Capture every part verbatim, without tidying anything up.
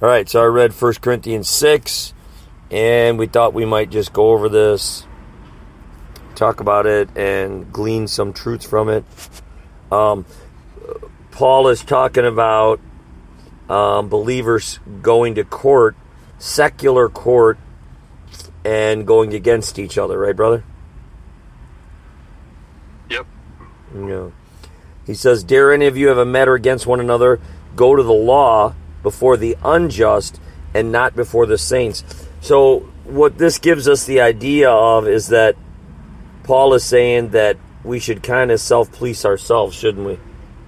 All right, so I read First Corinthians six, and we thought we might just go over this, talk about it, and glean some truths from it. Um, Paul is talking about um, believers going to court, secular court, and going against each other, right, brother? Yep. Yeah. He says, dare any of you have a matter against one another, go to the law before the unjust and not before the saints. So what this gives us the idea of is that Paul is saying that we should kind of self-police ourselves, shouldn't we?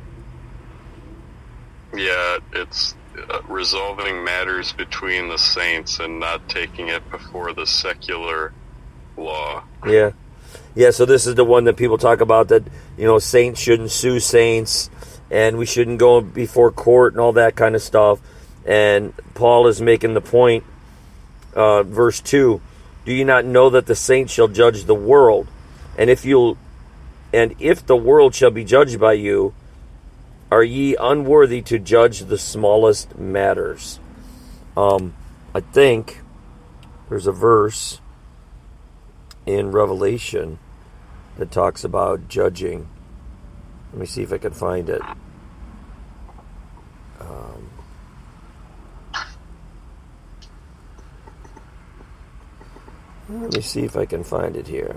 Yeah, it's uh, resolving matters between the saints and not taking it before the secular law. Yeah. Yeah, so this is the one that people talk about, that, you know, saints shouldn't sue saints, and we shouldn't go before court and all that kind of stuff. And Paul is making the point, uh, verse two, do you not know that the saints shall judge the world? And if you'll, and if the world shall be judged by you, are ye unworthy to judge the smallest matters? Um, I think there's a verse in Revelation that talks about judging. Let me see if I can find it. Um, let me see if I can find it here.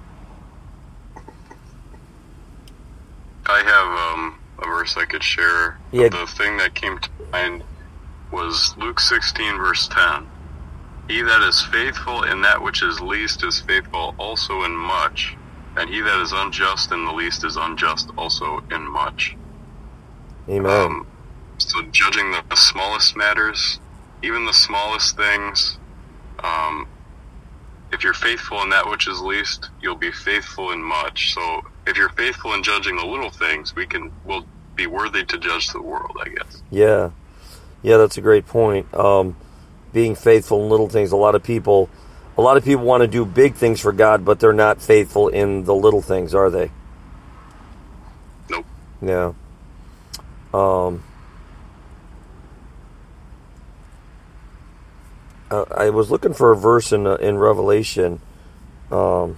I have um, a verse I could share. Yeah. The thing that came to mind was Luke sixteen, verse ten. He that is faithful in that which is least is faithful also in much, and he that is unjust in the least is unjust also in much. Amen. Um, so judging the smallest matters, even the smallest things, um, if you're faithful in that which is least, you'll be faithful in much. So if you're faithful in judging the little things, we can we'll be worthy to judge the world, I guess. Yeah. Yeah, that's a great point. Um, being faithful in little things. A lot of people a lot of people want to do big things for God, but they're not faithful in the little things, are they? Nope. Yeah. Um uh, I was looking for a verse in uh, in Revelation, um,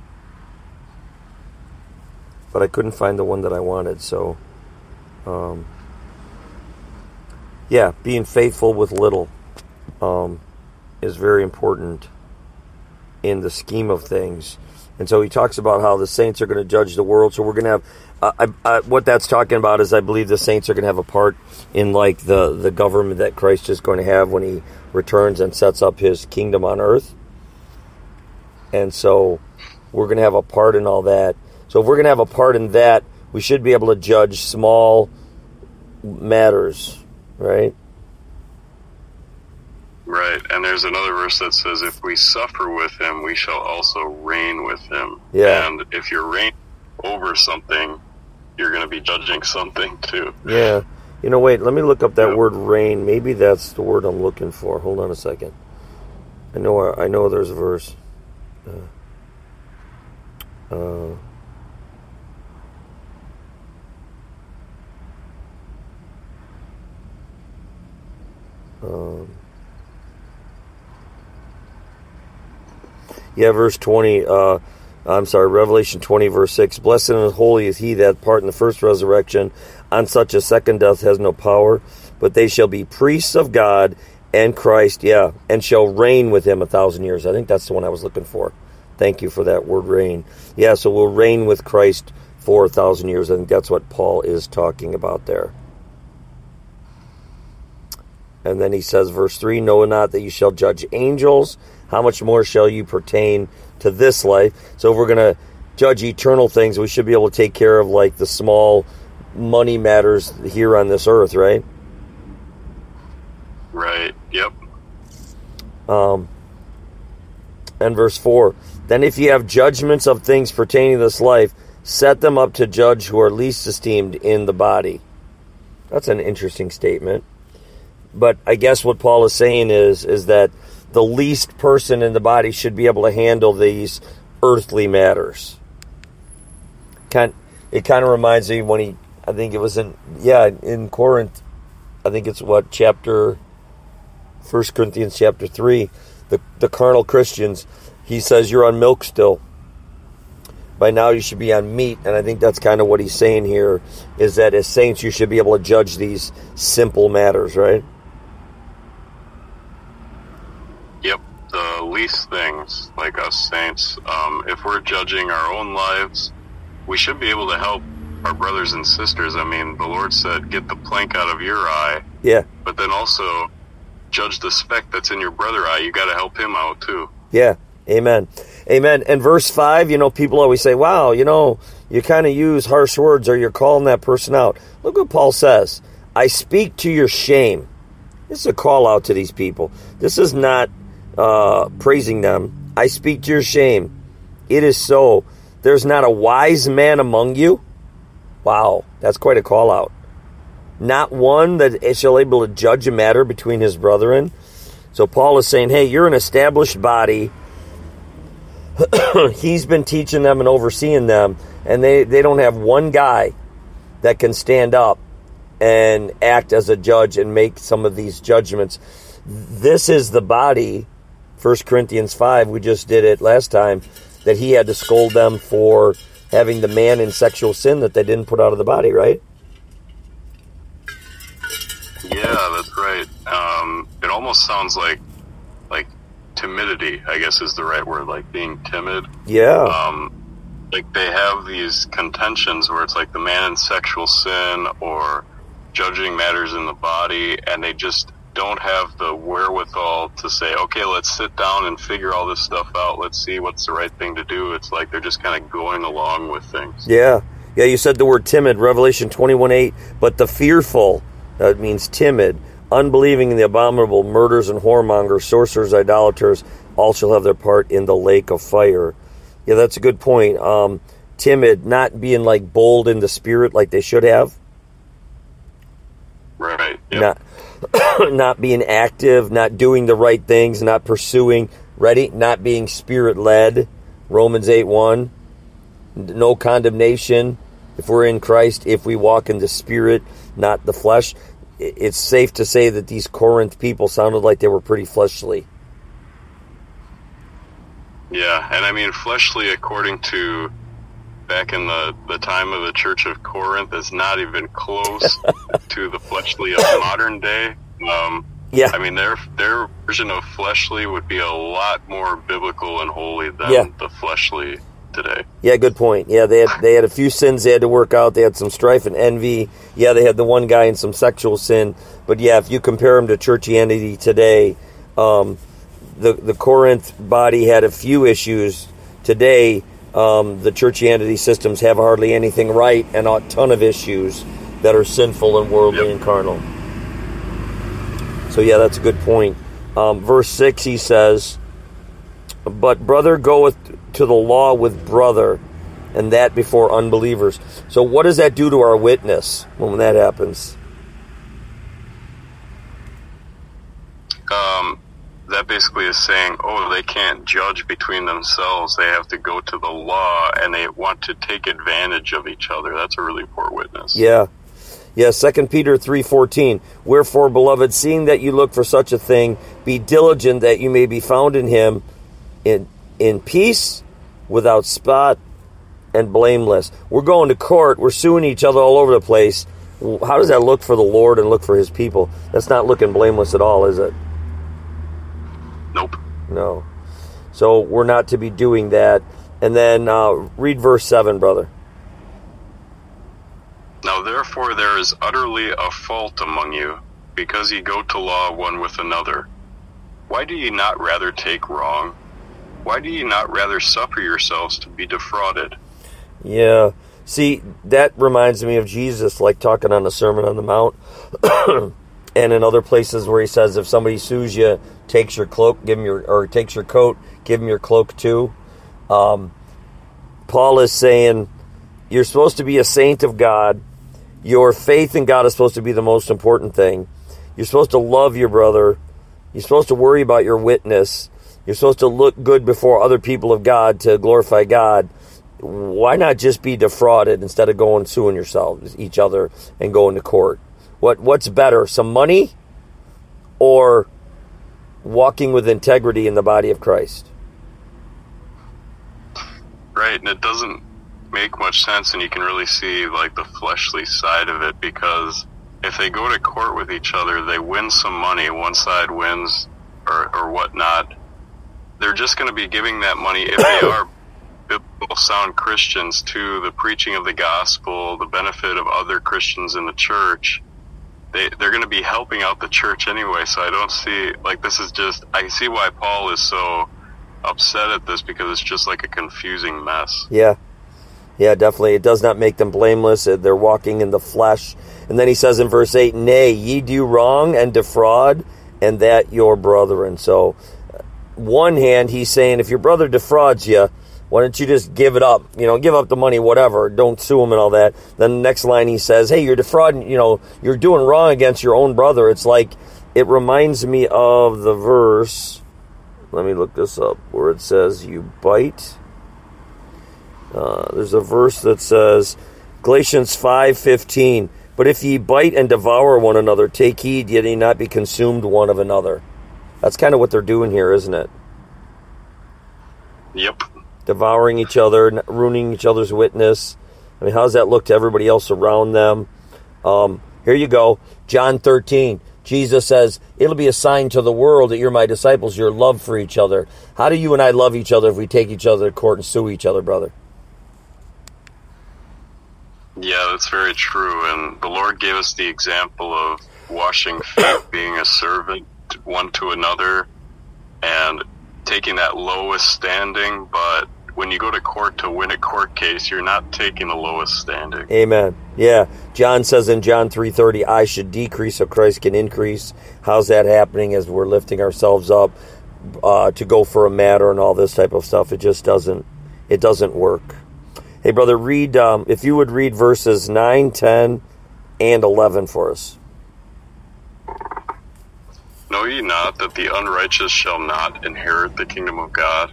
but I couldn't find the one that I wanted. So, um, yeah, being faithful with little um, is very important in the scheme of things. And so he talks about how the saints are going to judge the world. So we're going to have, uh, I, I, what that's talking about is I believe the saints are going to have a part in like the, the government that Christ is going to have when he returns and sets up his kingdom on earth. And so we're going to have a part in all that. So if we're going to have a part in that, we should be able to judge small matters, right? Right, and there's another verse that says, if we suffer with him, we shall also reign with him. Yeah. And if you're reigning over something, you're going to be judging something too. Yeah. You know, wait, let me look up that Yeah. word reign. Maybe that's the word I'm looking for. Hold on a second. I know I know there's a verse. Uh, uh, um, yeah, verse twenty. Uh, I'm sorry, Revelation twenty, verse six. Blessed and holy is he that part in the first resurrection. On such a second death has no power, but they shall be priests of God and Christ, yeah, and shall reign with him a thousand years. I think that's the one I was looking for. Thank you for that word, reign. Yeah, so we'll reign with Christ for a thousand years. I think that's what Paul is talking about there. And then he says, verse three, know not that you shall judge angels. How much more shall you pertain to this life? So if we're going to judge eternal things, we should be able to take care of like the small money matters here on this earth, right? Right, yep. Um, and verse four, then if you have judgments of things pertaining to this life, set them up to judge who are least esteemed in the body. That's an interesting statement. But I guess what Paul is saying is, is that the least person in the body should be able to handle these earthly matters. Kind, it kind of reminds me when he, I think it was in, yeah, in Corinth, I think it's what, chapter First Corinthians chapter three, the, the carnal Christians, he says you're on milk still. By now you should be on meat, and I think that's kind of what he's saying here, is that as saints you should be able to judge these simple matters, right? Yep, the least things, like us saints, um, if we're judging our own lives, we should be able to help our brothers and sisters. I mean, the Lord said, get the plank out of your eye. Yeah. But then also, judge the speck that's in your brother eye. You got to help him out, too. Yeah. Amen. Amen. And verse five, you know, people always say, wow, you know, you kind of use harsh words or you're calling that person out. Look what Paul says. I speak to your shame. This is a call out to these people. This is not uh, praising them. I speak to your shame. It is so. There's not a wise man among you. Wow, that's quite a call out. Not one that shall able to judge a matter between his brethren. So Paul is saying, hey, you're an established body. He's been teaching them and overseeing them, and they, they don't have one guy that can stand up and act as a judge and make some of these judgments. This is the body, First Corinthians five, we just did it last time, that he had to scold them for having the man in sexual sin that they didn't put out of the body, right? Yeah, that's right. Um, it almost sounds like like timidity, I guess is the right word, like being timid. Yeah. Um, like they have these contentions where it's like the man in sexual sin or judging matters in the body, and they just don't have the wherewithal to say, okay, let's sit down and figure all this stuff out. Let's see what's the right thing to do. It's like they're just kind of going along with things. Yeah. Yeah, you said the word timid, Revelation twenty-one eight, but the fearful, that means timid, unbelieving in the abominable, murderers and whoremongers, sorcerers, idolaters, all shall have their part in the lake of fire. Yeah, that's a good point. Um, timid, not being like bold in the spirit like they should have. Right. Yep. Not not being active, not doing the right things, not pursuing, ready, not being spirit-led, Romans eight one, no condemnation if we're in Christ, if we walk in the spirit, not the flesh. It's safe to say that these Corinth people sounded like they were pretty fleshly. Yeah, and I mean, fleshly, according to back in the, the time of the Church of Corinth, is not even close to the fleshly of modern day. Um, yeah. I mean, their their version of fleshly would be a lot more biblical and holy than yeah. the fleshly today. Yeah, good point. Yeah, they had they had a few sins they had to work out. They had some strife and envy. Yeah, they had the one guy in some sexual sin. But yeah, if you compare them to churchianity today, um, the the Corinth body had a few issues. Today, um, the churchianity systems have hardly anything right and a ton of issues that are sinful and worldly yep. and carnal. So yeah, that's a good point. Um, verse six, he says, but brother goeth to the law with brother, and that before unbelievers. So what does that do to our witness when that happens? Um, that basically is saying, oh, they can't judge between themselves. They have to go to the law, and they want to take advantage of each other. That's a really poor witness. Yeah. Yeah, Second Peter three fourteen. Wherefore, beloved, seeing that you look for such a thing, be diligent that you may be found in him in in peace, without spot, and blameless. We're going to court. We're suing each other all over the place. How does that look for the Lord and look for his people? That's not looking blameless at all, is it? Nope. No. So we're not to be doing that. And then uh, read verse seven, brother. Now therefore there is utterly a fault among you, because ye go to law one with another. Why do ye not rather take wrong? Why do ye not rather suffer yourselves to be defrauded? Yeah. See, that reminds me of Jesus, like talking on the Sermon on the Mount. And in other places where he says, if somebody sues you, takes your cloak, give him your, or takes your coat, give him your cloak too. Um, Paul is saying, you're supposed to be a saint of God. Your faith in God is supposed to be the most important thing. You're supposed to love your brother. You're supposed to worry about your witness. You're supposed to look good before other people of God to glorify God. Why not just be defrauded instead of going suing yourselves, each other, and going to court? What What's better, some money or walking with integrity in the body of Christ. Right, and it doesn't make much sense, and you can really see like the fleshly side of it, because if they go to court with each other, they win some money, one side wins or, or whatnot, they're just going to be giving that money, if they are biblical sound Christians, to the preaching of the gospel, the benefit of other Christians in the church. They, they're going to be helping out the church anyway, so I don't see, like, this is just, I see why Paul is so upset at this, because it's just like a confusing mess. Yeah. Yeah, definitely. It does not make them blameless. They're walking in the flesh. And then he says in verse eight, nay, ye do wrong and defraud, and that your brethren. So, one hand, he's saying, if your brother defrauds you, why don't you just give it up? You know, give up the money, whatever. Don't sue him and all that. Then the next line he says, hey, you're defrauding, you know, you're doing wrong against your own brother. It's like, it reminds me of the verse. Let me look this up, where it says, you bite. Uh, there's a verse that says, Galatians five fifteen, but if ye bite and devour one another, take heed, yet ye not be consumed one of another. That's kind of what they're doing here, isn't it? Yep. Devouring each other, ruining each other's witness. I mean, how does that look to everybody else around them? Um, here you go, John thirteen. Jesus says, it'll be a sign to the world that you're my disciples, your love for each other. How do you and I love each other if we take each other to court and sue each other, brother? Yeah, that's very true. And the Lord gave us the example of washing feet, being a servant one to another, and taking that lowest standing. But when you go to court to win a court case, you're not taking the lowest standing. Amen. Yeah. John says in John three thirty, I should decrease so Christ can increase. How's that happening as we're lifting ourselves up uh, to go for a matter and all this type of stuff? It just doesn't, it doesn't work. Hey, brother, read, um, if you would read verses nine, ten, and eleven for us. Know ye not that the unrighteous shall not inherit the kingdom of God?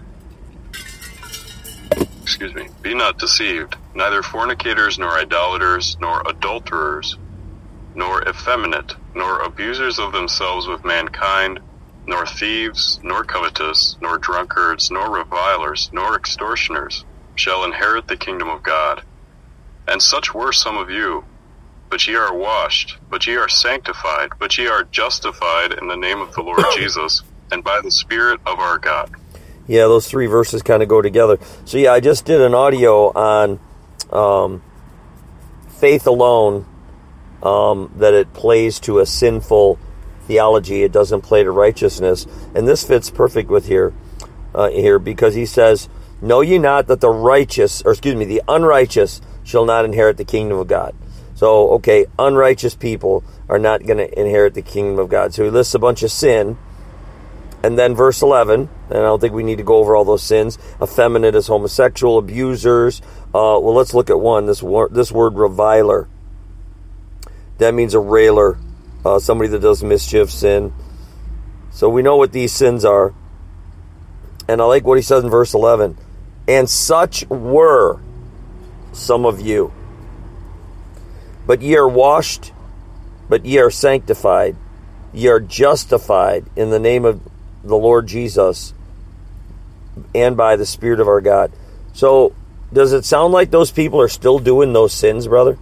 Excuse me. Be not deceived. Neither fornicators, nor idolaters, nor adulterers, nor effeminate, nor abusers of themselves with mankind, nor thieves, nor covetous, nor drunkards, nor revilers, nor extortioners shall inherit the kingdom of God. And such were some of you. But ye are washed, but ye are sanctified, but ye are justified in the name of the Lord Jesus, and by the Spirit of our God. Yeah, those three verses kind of go together. So yeah, I just did an audio on um, faith alone, um, that it plays to a sinful theology. It doesn't play to righteousness. And this fits perfect with here, uh, here because he says, know ye not that the righteous, or excuse me, the unrighteous shall not inherit the kingdom of God. So, okay, unrighteous people are not going to inherit the kingdom of God. So he lists a bunch of sin. And then verse eleven, and I don't think we need to go over all those sins. Effeminate is homosexual, abusers. Uh, well, let's look at one, this word, this word reviler. That means a railer, uh, somebody that does mischief, sin. So we know what these sins are. And I like what he says in verse eleven. And such were some of you. But ye are washed, but ye are sanctified. Ye are justified in the name of the Lord Jesus and by the Spirit of our God. So, does it sound like those people are still doing those sins, brother?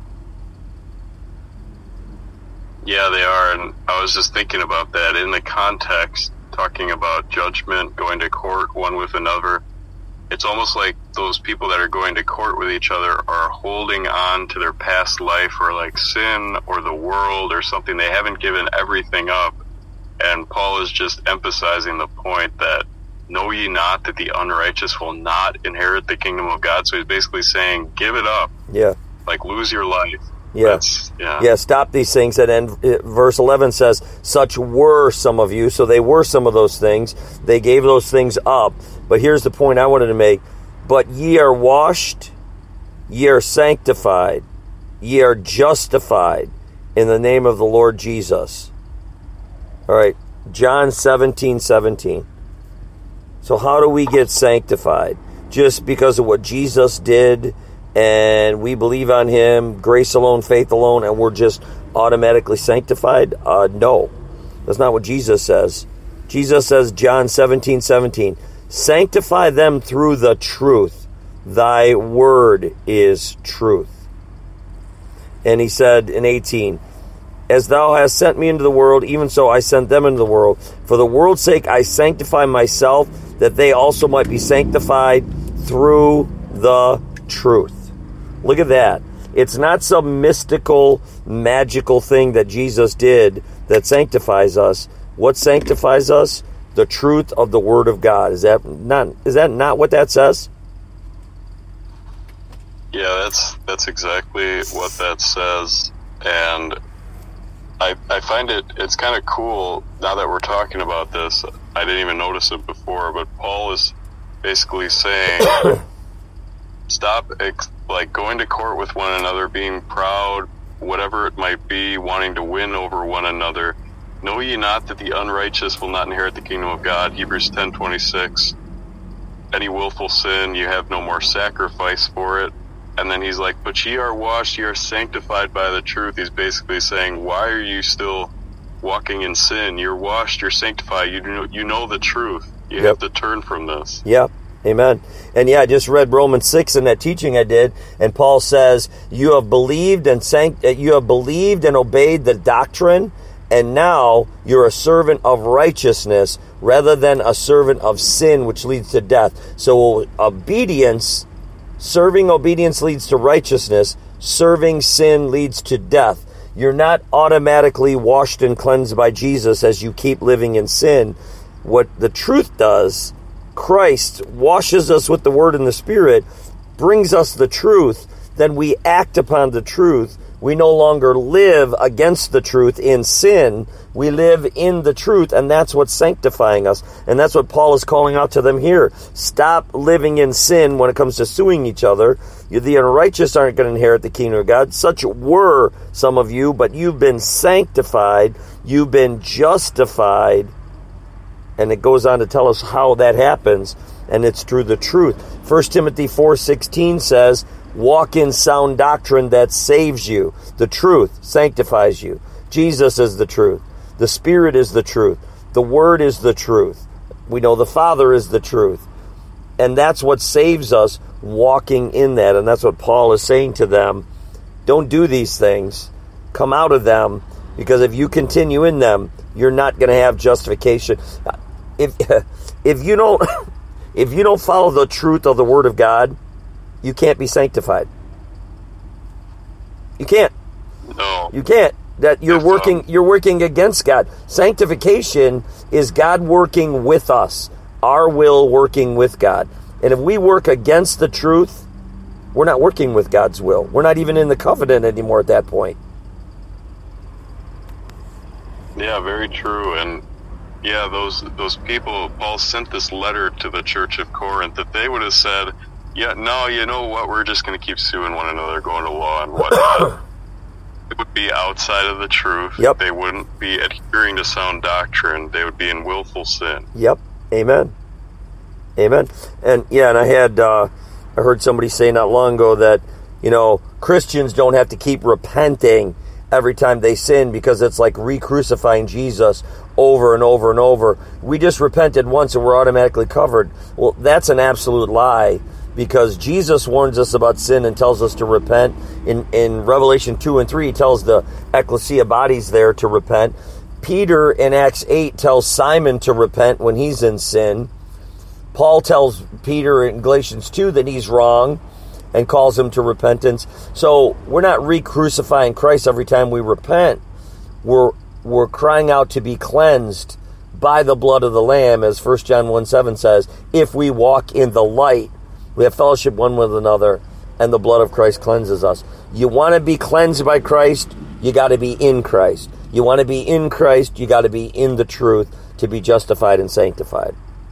Yeah, they are. And I was just thinking about that in the context, talking about judgment, going to court one with another. It's almost like those people that are going to court with each other are holding on to their past life, or like sin or the world or something. They haven't given everything up. And Paul is just emphasizing the point that know ye not that the unrighteous will not inherit the kingdom of God. So he's basically saying, give it up. Yeah. Like, lose your life. Yeah. That's, yeah. Yeah, stop these things. And then verse eleven says, such were some of you. So they were some of those things. They gave those things up. But here's the point I wanted to make. But ye are washed, ye are sanctified, ye are justified in the name of the Lord Jesus. All right, John seventeen seventeen. So how do we get sanctified? Just because of what Jesus did, and we believe on him, grace alone, faith alone, and we're just automatically sanctified? Uh, no, that's not what Jesus says. Jesus says, John seventeen seventeen, sanctify them through the truth. Thy word is truth. And he said in eighteen, as thou hast sent me into the world, even so I sent them into the world. For the world's sake I sanctify myself, that they also might be sanctified through the truth. Look at that. It's not some mystical, magical thing that Jesus did that sanctifies us. What sanctifies us? The truth of the Word of God. Is that not, is that not what that says? Yeah, that's that's exactly what that says. And I I find it, it's kind of cool, now that we're talking about this, I didn't even notice it before, but Paul is basically saying, stop ex- like going to court with one another, being proud, whatever it might be, wanting to win over one another. Know ye not that the unrighteous will not inherit the kingdom of God? Hebrews ten twenty-six. Any willful sin, you have no more sacrifice for it. And then he's like, but ye are washed, ye are sanctified by the truth. He's basically saying, why are you still walking in sin? You're washed, you're sanctified, you know, you know the truth. You Yep. have to turn from this. Yep. Amen. And yeah, I just read Romans six in that teaching I did, and Paul says, you have believed and sanct- you have believed and obeyed the doctrine, and now you're a servant of righteousness rather than a servant of sin, which leads to death. So obedience, serving obedience leads to righteousness. Serving sin leads to death. You're not automatically washed and cleansed by Jesus as you keep living in sin. What the truth does, Christ washes us with the Word and the Spirit, brings us the truth, then we act upon the truth. We no longer live against the truth in sin. We live in the truth, and that's what's sanctifying us. And that's what Paul is calling out to them here. Stop living in sin when it comes to suing each other. The unrighteous aren't going to inherit the kingdom of God. Such were some of you, but you've been sanctified. You've been justified. And it goes on to tell us how that happens, and it's through the truth. First Timothy four sixteen says, walk in sound doctrine that saves you. The truth sanctifies you. Jesus is the truth. The Spirit is the truth. The Word is the truth. We know the Father is the truth. And that's what saves us, walking in that. And that's what Paul is saying to them. Don't do these things. Come out of them, because if you continue in them, you're not going to have justification. If if you don't if you don't follow the truth of the Word of God, you can't be sanctified. You can't. No. You can't. That you're That's working wrong. you're working against God. Sanctification is God working with us. Our will working with God. And if we work against the truth, we're not working with God's will. We're not even in the covenant anymore at that point. Yeah, very true. And yeah, those those people, Paul sent this letter to the church of Corinth that they would have said, yeah, no, you know what, we're just going to keep suing one another, going to law and whatnot. It would be outside of the truth. Yep. They wouldn't be adhering to sound doctrine. They would be in willful sin. Yep. Amen. Amen. And yeah, and I had, uh, I heard somebody say not long ago that, you know, Christians don't have to keep repenting every time they sin because it's like re-crucifying Jesus over and over and over. We just repented once and we're automatically covered. Well, that's an absolute lie, because Jesus warns us about sin and tells us to repent. In, in Revelation two and three, he tells the ecclesia bodies there to repent. Peter in Acts eight tells Simon to repent when he's in sin. Paul tells Peter in Galatians two that he's wrong and calls him to repentance. So we're not re-crucifying Christ every time we repent. We're we're crying out to be cleansed by the blood of the Lamb, as First John one seven says. If we walk in the light, we have fellowship one with another, and the blood of Christ cleanses us. You want to be cleansed by Christ, you got to be in Christ. You want to be in Christ, you got to be in the truth to be justified and sanctified.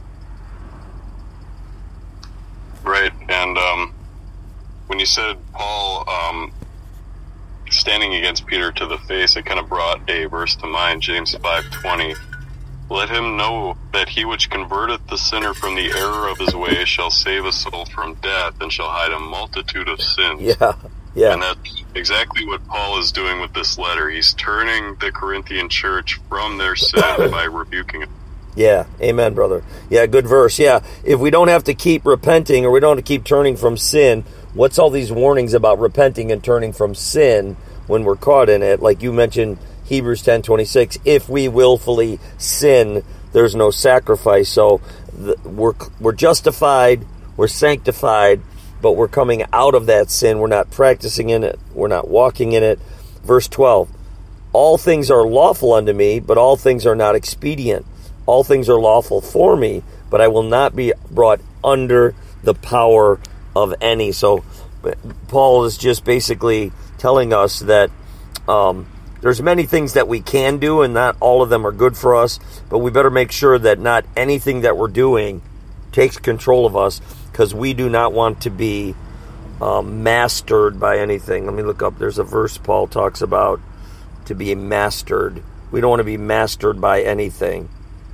Right. And um, when you said Paul um, standing against Peter to the face, it kind of brought a verse to mind, James five twenty. Let him know that he which converteth the sinner from the error of his way shall save a soul from death and shall hide a multitude of sins. Yeah, yeah. And that's exactly what Paul is doing with this letter. He's turning the Corinthian church from their sin by rebuking it. Yeah, amen, brother. Yeah, good verse. Yeah, if we don't have to keep repenting or we don't have to keep turning from sin, what's all these warnings about repenting and turning from sin when we're caught in it? Like you mentioned, Hebrews ten twenty-six, if we willfully sin, there's no sacrifice. So the, we're we're justified, we're sanctified, but we're coming out of that sin. We're not practicing in it. We're not walking in it. Verse twelve, all things are lawful unto me, but all things are not expedient. All things are lawful for me, but I will not be brought under the power of any. So Paul is just basically telling us that um, there's many things that we can do, and not all of them are good for us, but we better make sure that not anything that we're doing takes control of us, because we do not want to be um, mastered by anything. Let me look up. There's a verse Paul talks about to be mastered. We don't want to be mastered by anything.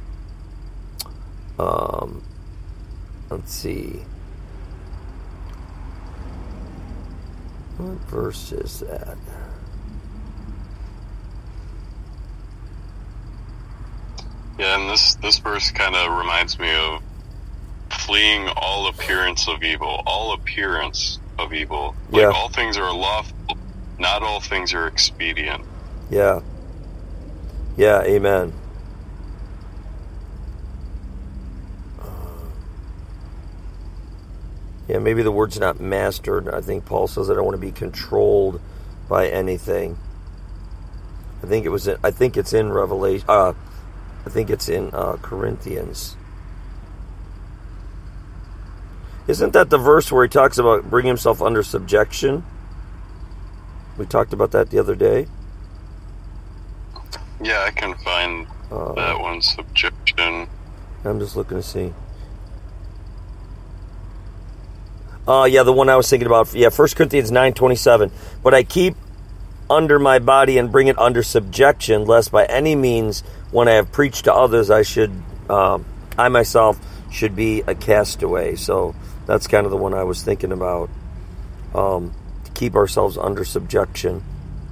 Um, let's see. What verse is that? Yeah, and this, this verse kind of reminds me of fleeing all appearance of evil. All appearance of evil. Like, yeah. all things are lawful, not all things are expedient. Yeah. Yeah, amen. Yeah, maybe the word's not mastered. I think Paul says I don't want to be controlled by anything. I think it was. In, I think it's in Revelation. Uh, I think it's in uh, Corinthians. Isn't that the verse where he talks about bringing himself under subjection? We talked about that the other day. Yeah, I can find uh, that one, subjection. I'm just looking to see. Uh, yeah, the one I was thinking about. Yeah, First Corinthians nine twenty-seven. But I keep under my body and bring it under subjection, lest by any means, when I have preached to others, I should, um, I myself should be a castaway. So that's kind of the one I was thinking about. Um, to keep ourselves under subjection.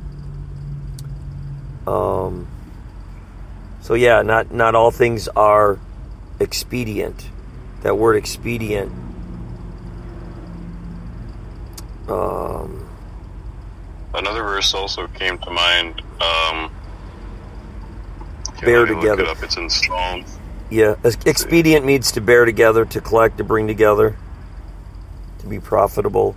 Um. So yeah, not not all things are expedient. That word expedient. Um, Another verse also came to mind. Um, bear together. Look it up. It's in Psalms. Yeah, expedient means to bear together, to collect, to bring together, to be profitable.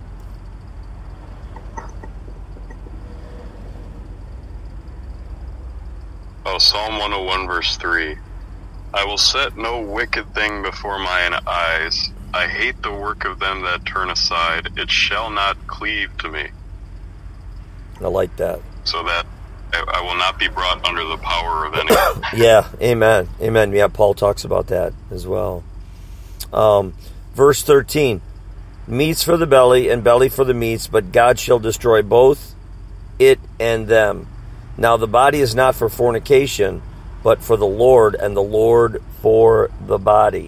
Oh, Psalm one oh one, verse three. I will set no wicked thing before mine eyes. I hate the work of them that turn aside. It shall not cleave to me. I like that. So that I, I will not be brought under the power of anyone. Yeah, amen. Amen. Yeah, Paul talks about that as well. Um, verse thirteen. Meats for the belly and belly for the meats, but God shall destroy both it and them. Now the body is not for fornication, but for the Lord, and the Lord for the body.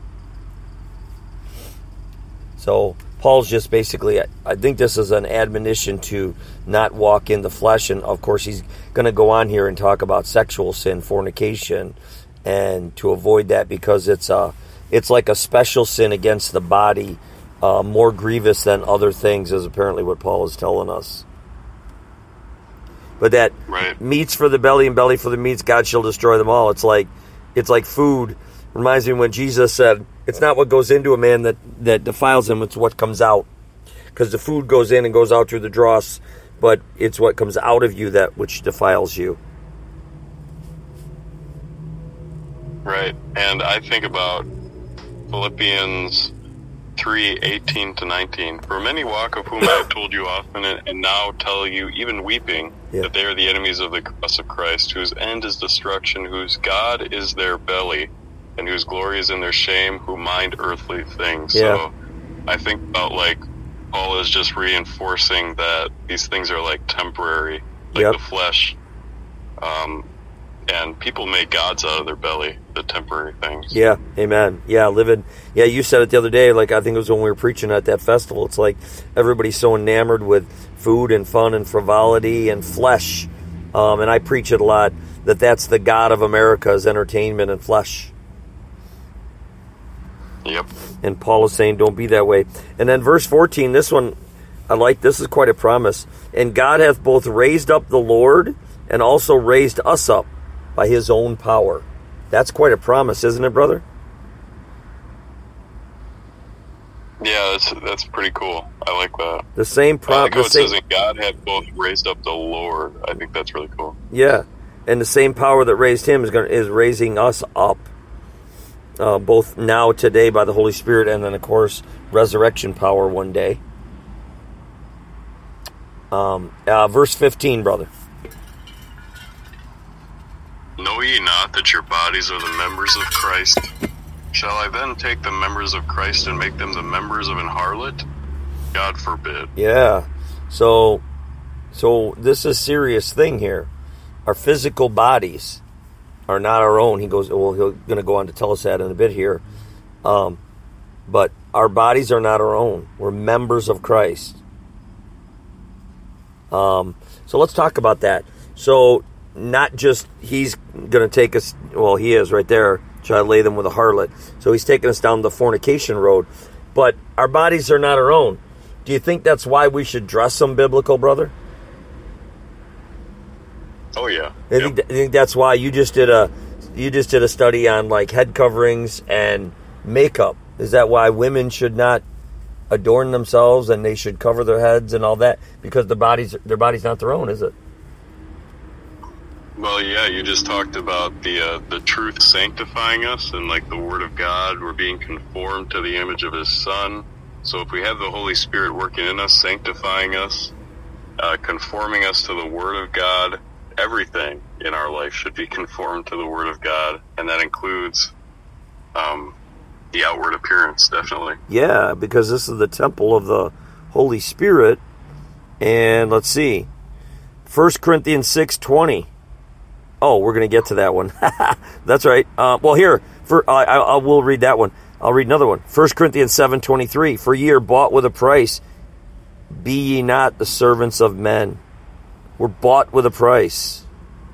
So Paul's just basically, I think this is an admonition to not walk in the flesh. And of course, he's going to go on here and talk about sexual sin, fornication, and to avoid that because it's a, it's like a special sin against the body, uh, more grievous than other things, is apparently what Paul is telling us. But that right. Meats for the belly and belly for the meats, God shall destroy them all. It's like, it's like food. Reminds me when Jesus said, it's not what goes into a man that, that defiles him, it's what comes out. Because the food goes in and goes out through the dross, but it's what comes out of you that which defiles you. Right. And I think about Philippians three eighteen to nineteen. For many walk, of whom I have told you often, and now tell you, even weeping, yeah. that they are the enemies of the cross of Christ, whose end is destruction, whose God is their belly, and whose glory is in their shame, who mind earthly things. Yeah. So I think about, like, Paul is just reinforcing that these things are, like, temporary, like yep. the flesh. Um, and people make gods out of their belly, the temporary things. Yeah, amen. Yeah, living. Yeah, you said it the other day, like, I think it was when we were preaching at that festival. It's like everybody's so enamored with food and fun and frivolity and flesh. Um, and I preach it a lot, that that's the God of America is entertainment and flesh. Yep. And Paul is saying, don't be that way. And then verse fourteen, this one, I like, this is quite a promise. And God hath both raised up the Lord and also raised us up by his own power. That's quite a promise, isn't it, brother? Yeah, that's that's pretty cool. I like that. The same I like how promise. it says that God had both raised up the Lord. I think that's really cool. Yeah, and the same power that raised him is going is raising us up, uh, both now, today, by the Holy Spirit, and then, of course, resurrection power one day. Um, uh, verse fifteen, brother. Know ye not that your bodies are the members of Christ? Shall I then take the members of Christ and make them the members of an harlot? God forbid. Yeah. So, so this is a serious thing here. Our physical bodies are not our own. He goes, well, he's going to go on to tell us that in a bit here. Um, but our bodies are not our own. We're members of Christ. Um, so let's talk about that. So not just he's going to take us, well, he is right there. Try to lay them with a harlot. So he's taking us down the fornication road. But our bodies are not our own. Do you think that's why we should dress them biblical, brother? Oh yeah. I yep. think, I think that's why you just did a you just did a study on like head coverings and makeup. Is that why women should not adorn themselves and they should cover their heads and all that because the bodies their body's not their own, is it? Well, yeah, you just talked about the uh, the truth sanctifying us, and like the Word of God, we're being conformed to the image of His Son. So if we have the Holy Spirit working in us, sanctifying us, uh, conforming us to the Word of God, everything in our life should be conformed to the Word of God, and that includes um, the outward appearance, definitely. Yeah, because this is the temple of the Holy Spirit. And let's see, First Corinthians six twenty. Oh, we're going to get to that one. That's right. Uh, well, here, for uh, I, I will read that one. I'll read another one. First Corinthians seven twenty-three. For ye are bought with a price. Be ye not the servants of men. We're bought with a price.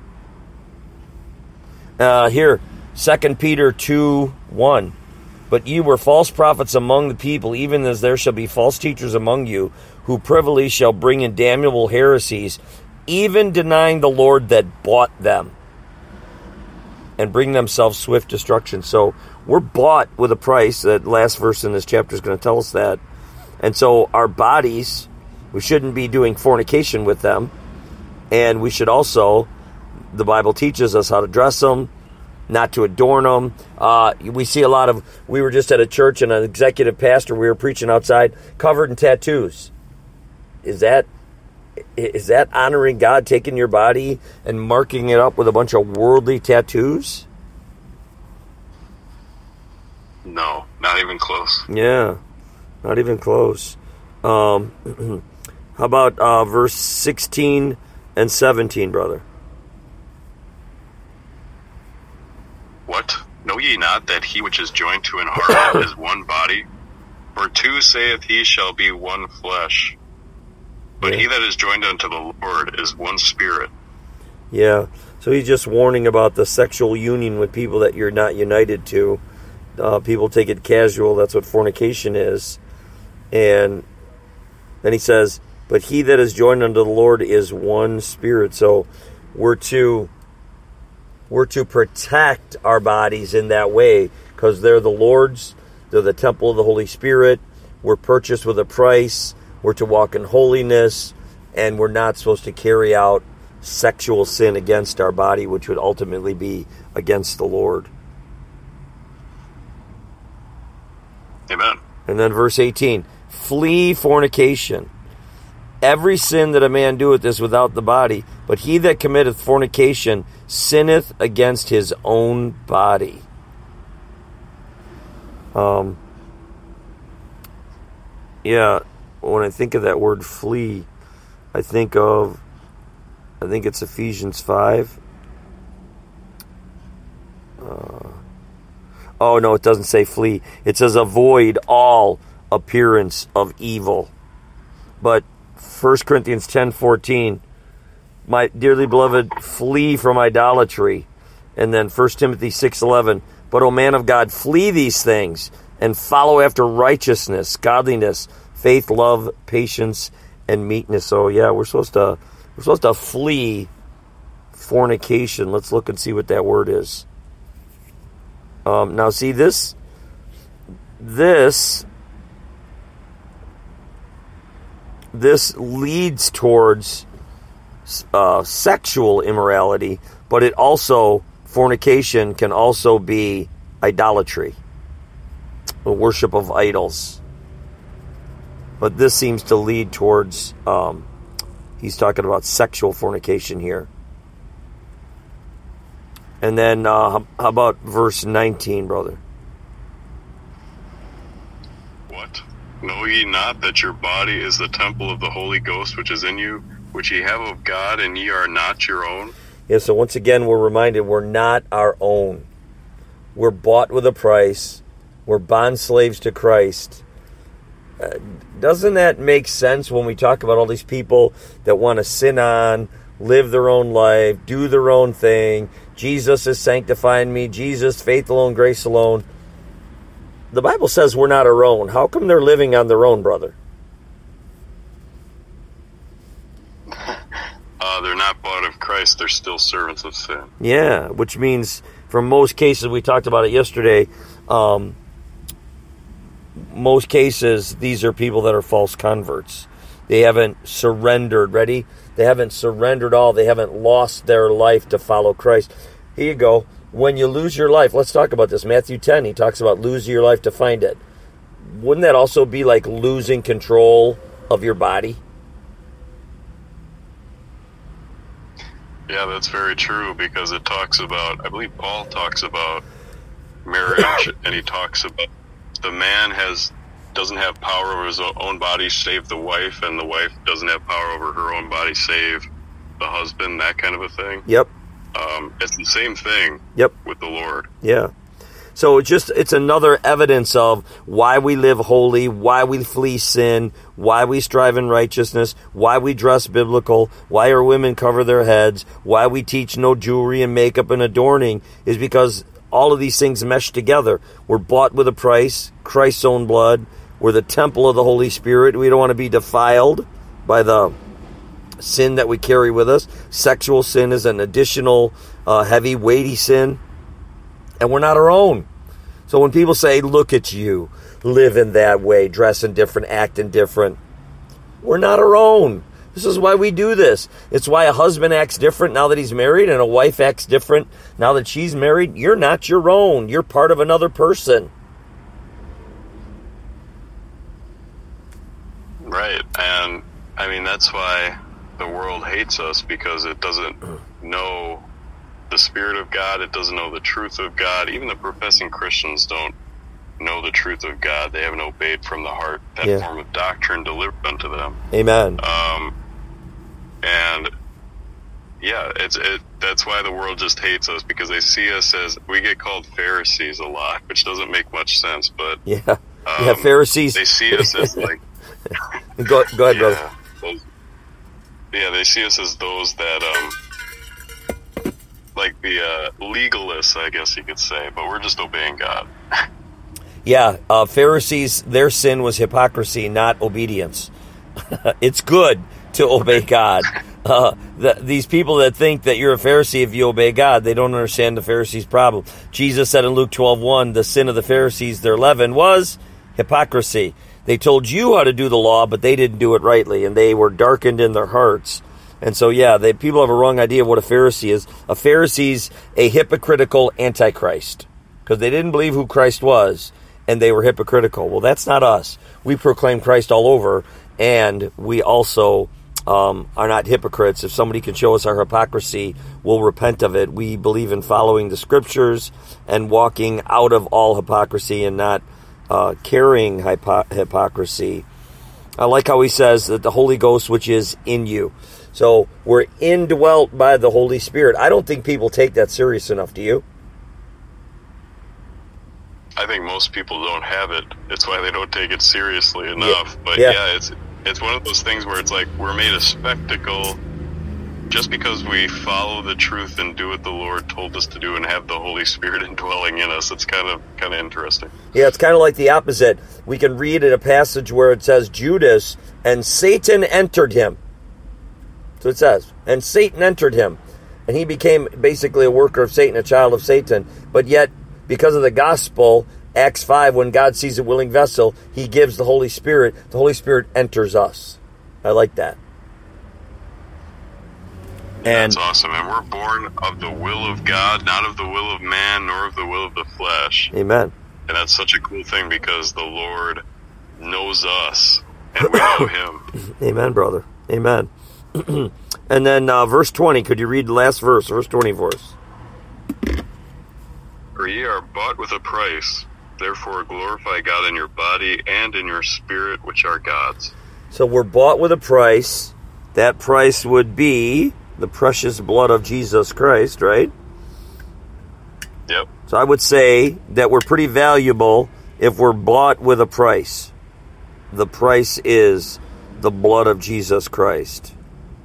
Uh, here, Second Peter two one. But ye were false prophets among the people, even as there shall be false teachers among you, who privily shall bring in damnable heresies, even denying the Lord that bought them, and bring themselves swift destruction. So we're bought with a price. That last verse in this chapter is going to tell us that. And so our bodies, we shouldn't be doing fornication with them. And we should also, the Bible teaches us how to dress them, not to adorn them. Uh, we see a lot of, we were just at a church and an executive pastor, we were preaching outside, covered in tattoos. Is that Is that honoring God, taking your body and marking it up with a bunch of worldly tattoos? No, not even close. Yeah, not even close. Um, how about uh, verse sixteen and seventeen, brother? What? Know ye not that he which is joined to an harlot is one body? For two saith he shall be one flesh. But yeah. he that is joined unto the Lord is one spirit. Yeah, so he's just warning about the sexual union with people that you're not united to. Uh, people take it casual. That's what fornication is. And then he says, but he that is joined unto the Lord is one spirit. So we're to, we're to protect our bodies in that way because they're the Lord's. They're the temple of the Holy Spirit. We're purchased with a price. We're to walk in holiness, and we're not supposed to carry out sexual sin against our body, which would ultimately be against the Lord. Amen. And then verse eighteen, flee fornication. Every sin that a man doeth is without the body, but he that committeth fornication sinneth against his own body. Um. Yeah. When I think of that word flee, I think of, I think it's Ephesians five. Uh, oh, no, it doesn't say flee. It says avoid all appearance of evil. But First Corinthians ten fourteen, my dearly beloved, flee from idolatry. And then First Timothy six eleven, but, O man of God, flee these things, and follow after righteousness, godliness, faith, love, patience, and meekness. So yeah, we're supposed to we're supposed to flee fornication. Let's look and see what that word is. Um, now, see this this this leads towards uh, sexual immorality, but it also fornication can also be idolatry, the worship of idols. But this seems to lead towards, um, he's talking about sexual fornication here. And then, uh, how about verse nineteen, brother? What? Know ye not that your body is the temple of the Holy Ghost which is in you, which ye have of God, and ye are not your own? Yeah, so once again, we're reminded we're not our own. We're bought with a price. We're bond slaves to Christ. Uh, doesn't that make sense when we talk about all these people that want to sin on, live their own life, do their own thing? Jesus is sanctifying me. Jesus, faith alone, grace alone. The Bible says we're not our own. How come they're living on their own, brother? Uh, they're not bought of Christ. They're still servants of sin. Yeah, which means, for most cases, we talked about it yesterday, um, most cases, these are people that are false converts. They haven't surrendered, ready? They haven't surrendered all. They haven't lost their life to follow Christ. Here you go. When you lose your life, let's talk about this. Matthew ten, he talks about lose your life to find it. Wouldn't that also be like losing control of your body? Yeah, that's very true, because it talks about, I believe Paul talks about marriage, and he talks about the man has doesn't have power over his own body save the wife, and the wife doesn't have power over her own body save the husband, that kind of a thing. Yep. Um, it's the same thing Yep. with the Lord. Yeah. So it's just, it's another evidence of why we live holy, why we flee sin, why we strive in righteousness, why we dress biblical, why our women cover their heads, why we teach no jewelry and makeup and adorning, is because all of these things mesh together. We're bought with a price, Christ's own blood. We're the temple of the Holy Spirit. We don't want to be defiled by the sin that we carry with us. Sexual sin is an additional uh, heavy, weighty sin. And we're not our own. So when people say, look at you, living that way, dressing different, acting different, we're not our own. This is why we do this. It's why a husband acts different now that he's married, and a wife acts different now that she's married. You're not your own. You're part of another person. Right. And, I mean, that's why the world hates us, because it doesn't know the Spirit of God. It doesn't know the truth of God. Even the professing Christians don't know the truth of God. They haven't obeyed from the heart that Yeah. form of doctrine delivered unto them. Amen. Um, and yeah, it's it. That's why the world just hates us, because they see us as, we get called Pharisees a lot, which doesn't make much sense. But Yeah. um, Yeah, Pharisees. They see us as like, go, go ahead, yeah, brother. those, yeah, they see us as those that um. like the uh, legalists, I guess you could say, but we're just obeying God. Yeah, uh, Pharisees, their sin was hypocrisy, not obedience. It's good to obey God. Uh, the, these people that think that you're a Pharisee if you obey God, they don't understand the Pharisees' problem. Jesus said in Luke twelve one, the sin of the Pharisees, their leaven, was hypocrisy. They told you how to do the law, but they didn't do it rightly, and they were darkened in their hearts. And so, yeah, they, people have a wrong idea of what a Pharisee is. A Pharisee's a hypocritical antichrist, because they didn't believe who Christ was, and they were hypocritical. Well, that's not us. We proclaim Christ all over, and we also um, are not hypocrites. If somebody can show us our hypocrisy, we'll repent of it. We believe in following the Scriptures and walking out of all hypocrisy and not uh, carrying hypo- hypocrisy. I like how he says that the Holy Ghost, which is in you. So we're indwelt by the Holy Spirit. I don't think people take that serious enough. Do you? I think most people don't have it. It's why they don't take it seriously enough. Yeah. But Yeah. yeah, it's it's one of those things where it's like we're made a spectacle just because we follow the truth and do what the Lord told us to do and have the Holy Spirit indwelling in us, it's kind of kind of interesting. Yeah, it's kind of like the opposite. We can read in a passage where it says Judas, and Satan entered him. So it says, and Satan entered him. And he became basically a worker of Satan, a child of Satan. But yet, because of the gospel, Acts five, when God sees a willing vessel, he gives the Holy Spirit. The Holy Spirit enters us. I like that. And that's awesome. And we're born of the will of God, not of the will of man, nor of the will of the flesh. Amen. And that's such a cool thing because the Lord knows us and we know him. Amen, brother. Amen. And then uh, verse twenty, could you read the last verse, verse twenty for us? For ye are bought with a price, therefore glorify God in your body and in your spirit, which are God's. So we're bought with a price. That price would be the precious blood of Jesus Christ, right? Yep. So I would say that we're pretty valuable if we're bought with a price. The price is the blood of Jesus Christ.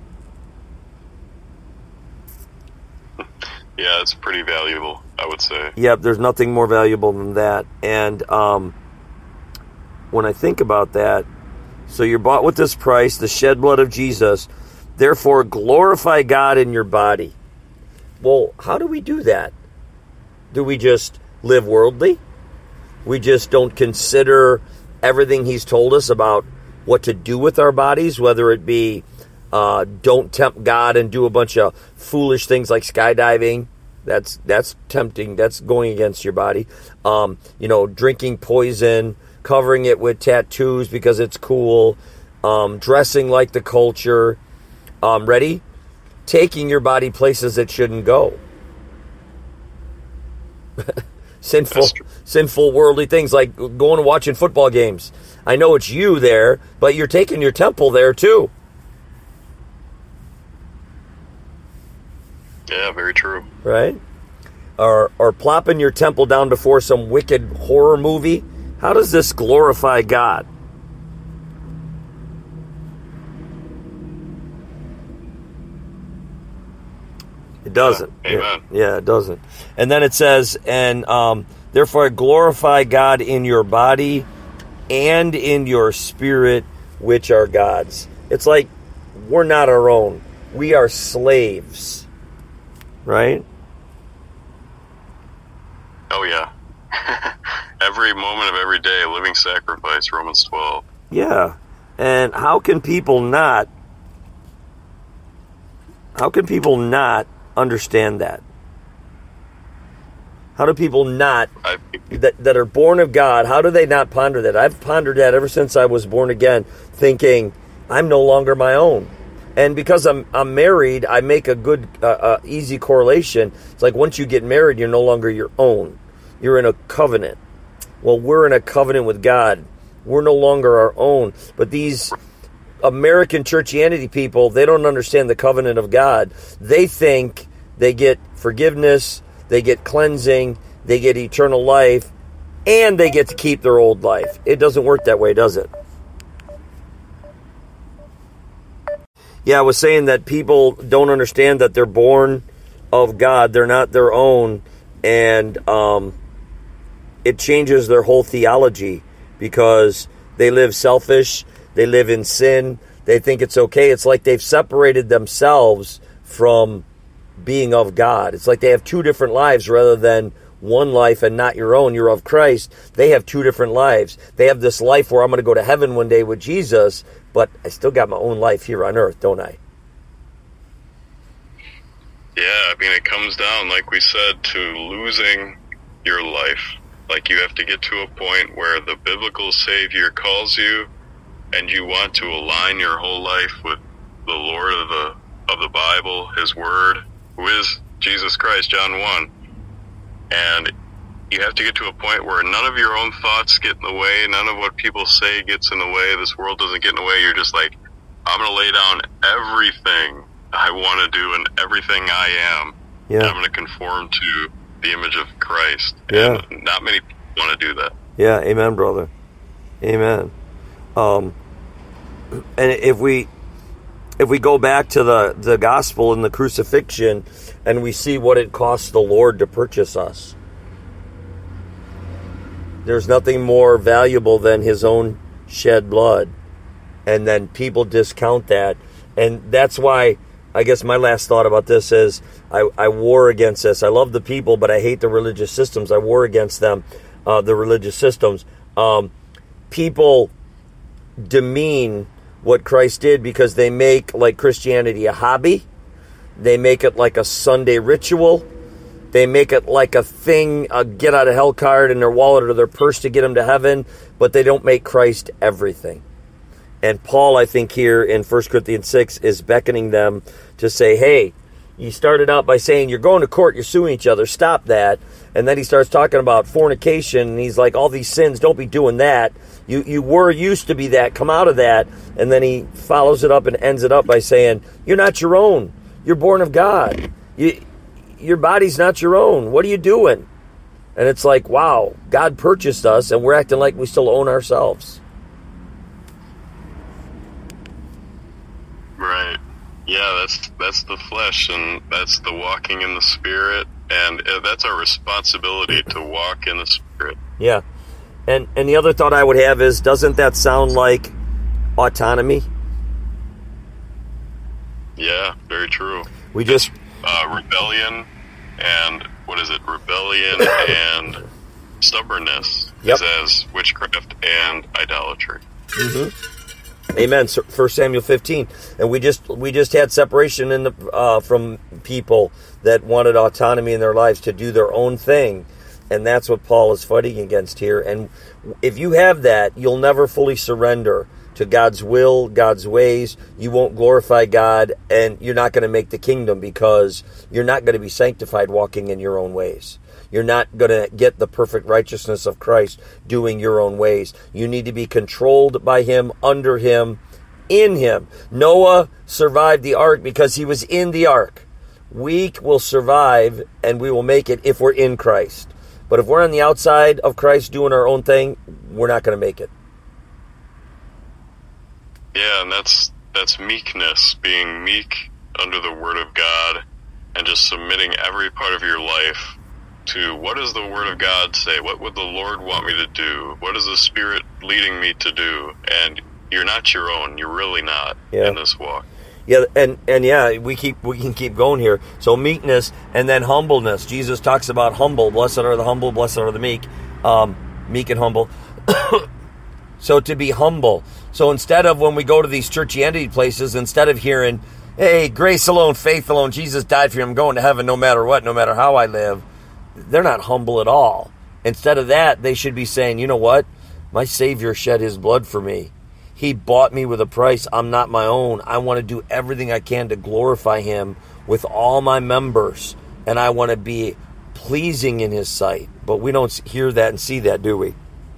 Yeah, it's pretty valuable, I would say. Yep, there's nothing more valuable than that. And um, when I think about that, so you're bought with this price, the shed blood of Jesus. Therefore, glorify God in your body. Well, how do we do that? Do we just live worldly? We just don't consider everything he's told us about what to do with our bodies, whether it be uh, don't tempt God and do a bunch of foolish things like skydiving. That's that's tempting. That's going against your body. Um, you know, drinking poison, covering it with tattoos because it's cool, um, dressing like the culture. Um, ready? Taking your body places it shouldn't go. sinful, sinful worldly things like going and watching football games. I know it's you there, but you're taking your temple there too. Yeah, very true. Right? Or, or plopping your temple down before some wicked horror movie. How does this glorify God? It doesn't. Yeah, amen. Yeah, yeah, it doesn't. And then it says, and um, therefore I glorify God in your body and in your spirit, which are God's. It's like we're not our own. We are slaves. Right? Oh, yeah. Every moment of every day, a living sacrifice, Romans twelve. Yeah. And how can people not, how can people not understand that? How do people not, I, that, that are born of God, how do they not ponder that? I've pondered that ever since I was born again, thinking, I'm no longer my own. And because I'm I'm married, I make a good, uh, uh, easy correlation. It's like once you get married, you're no longer your own. You're in a covenant. Well, we're in a covenant with God. We're no longer our own. But these American churchianity people, they don't understand the covenant of God. They think they get forgiveness, they get cleansing, they get eternal life, and they get to keep their old life. It doesn't work that way, does it? Yeah, I was saying that people don't understand that they're born of God. They're not their own. And um, it changes their whole theology because they live selfish. They live in sin. They think it's okay. It's like they've separated themselves from being of God. It's like they have two different lives rather than one life and not your own. You're of Christ. They have two different lives. They have this life where I'm going to go to heaven one day with Jesus, but I still got my own life here on earth, don't I? Yeah, I mean, it comes down, like we said, to losing your life. Like, you have to get to a point where the biblical Savior calls you and you want to align your whole life with the Lord of the of the Bible, His Word, who is Jesus Christ, John one. And you have to get to a point where none of your own thoughts get in the way, none of what people say gets in the way, this world doesn't get in the way. You're just like, I'm going to lay down everything I want to do and everything I am. Yeah. I'm going to conform to the image of Christ. Yeah. And not many people want to do that. Yeah, amen, brother. Amen. Um, and if we if we go back to the, the gospel and the crucifixion, and we see what it cost the Lord to purchase us, there's nothing more valuable than his own shed blood. And then people discount that. And that's why, I guess my last thought about this is, I, I war against this. I love the people, but I hate the religious systems. I war against them, uh, the religious systems. Um, people demean what Christ did because they make like Christianity a hobby. They make it like a Sunday ritual. They make it like a thing, a get out of hell card in their wallet or their purse to get them to heaven, but they don't make Christ everything. And Paul, I think here in First Corinthians six, is beckoning them to say, hey, you started out by saying you're going to court, you're suing each other, stop that. And then he starts talking about fornication, and he's like, all these sins, don't be doing that. You you were used to be that, come out of that. And then he follows it up and ends it up by saying, you're not your own. You're born of God. You, your body's not your own. What are you doing? And it's like, wow, God purchased us, and we're acting like we still own ourselves. Right. Yeah, that's that's the flesh, and that's the walking in the Spirit, and that's our responsibility to walk in the Spirit. Yeah. And and the other thought I would have is, doesn't that sound like autonomy? Yeah, very true. We just... Uh, rebellion, and what is it? Rebellion and stubbornness yep. is as witchcraft and idolatry. Mm-hmm. Amen. First Samuel fifteen, and we just we just had separation in the uh, from people that wanted autonomy in their lives to do their own thing, and that's what Paul is fighting against here. And if you have that, you'll never fully surrender to God's will, God's ways. You won't glorify God, and you're not going to make the kingdom because you're not going to be sanctified walking in your own ways. You're not going to get the perfect righteousness of Christ doing your own ways. You need to be controlled by him, under him, in him. Noah survived the ark because he was in the ark. We will survive and we will make it if we're in Christ. But if we're on the outside of Christ doing our own thing, we're not going to make it. Yeah, and that's that's meekness, being meek under the Word of God and just submitting every part of your life to what does the Word of God say? What would the Lord want me to do? What is the Spirit leading me to do? And you're not your own. You're really not yeah. in this walk. Yeah, and, and yeah, we keep we can keep going here. So meekness and then humbleness. Jesus talks about humble. Blessed are the humble, blessed are the meek. Um, meek and humble. So to be humble. So instead of when we go to these churchianity places, instead of hearing, hey, grace alone, faith alone, Jesus died for you, I'm going to heaven no matter what, no matter how I live, they're not humble at all. Instead of that, they should be saying, you know what? My Savior shed his blood for me. He bought me with a price. I'm not my own. I want to do everything I can to glorify him with all my members. And I want to be pleasing in his sight. But we don't hear that and see that, do we?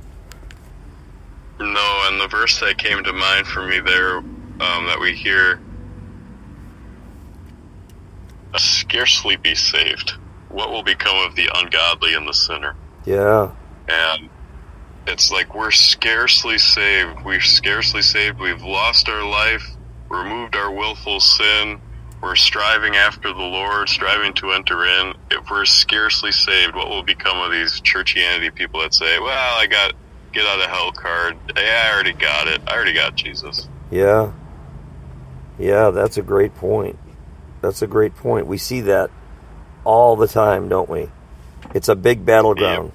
No, and the verse that came to mind for me there, um, that we hear, scarcely be saved. What will become of the ungodly and the sinner? Yeah. And it's like we're scarcely saved. We're scarcely saved. We've lost our life, removed our willful sin. We're striving after the Lord, striving to enter in. If we're scarcely saved, what will become of these churchianity people that say, well, I got get out of hell card. Yeah, I already got it. I already got Jesus. Yeah. Yeah, that's a great point. That's a great point. We see that all the time, don't we? It's a big battleground.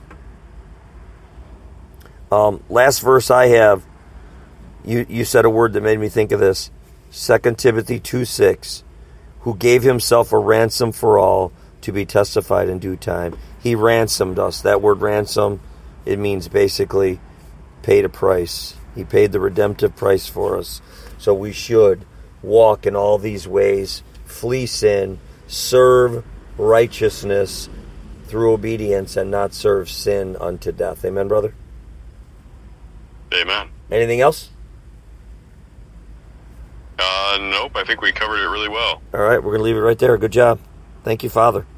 Yep. Um, last verse I have, you, you said a word that made me think of this. Second Timothy two six, who gave himself a ransom for all to be testified in due time. He ransomed us. That word ransom, it means basically paid a price. He paid the redemptive price for us. So we should walk in all these ways, flee sin, serve righteousness through obedience, and not serve sin unto death. Amen, brother? Amen. Anything else? Uh, nope. I think we covered it really well. All right, we're going to leave it right there. Good job. Thank you, Father.